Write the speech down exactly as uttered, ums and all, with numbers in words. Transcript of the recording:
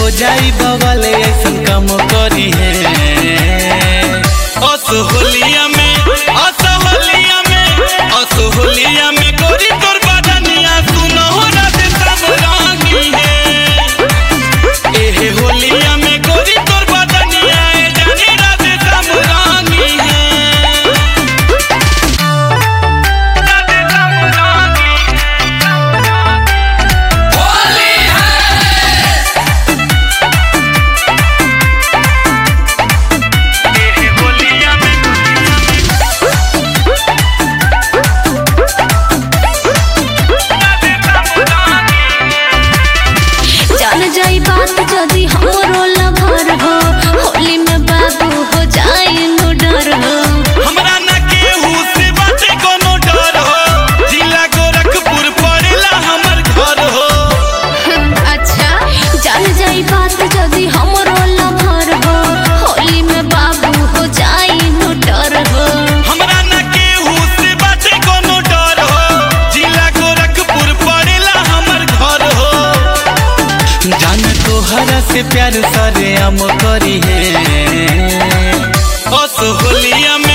जाई बवाले ऐसा काम करी है। असोहलिया में असोहलिया में असोहलिया में गोरी तोर बदनिया सुनो रात सब रंगी है। एहे होलिया में गोरी तोर बदनिया ए जानी रात सब रंगी है। जाई बात जदी हमरो लभर हो होली में बाबू हो जाई नो डर हो। हमरा ना केहू से बाटे कोनो डर हो जिला गोरखपुर पड़ेला हमर घर हो। अच्छा जान जाई बात जदी हमरो लभर हो होली में बाबू हो जाई नो डर हो। हमरा ना केहू से बाटे कोनो डर हो जिला गोरखपुर पड़ेला हमर घर हो। जान तोहरा से प्यार सरे हम करी है। असोहलिया में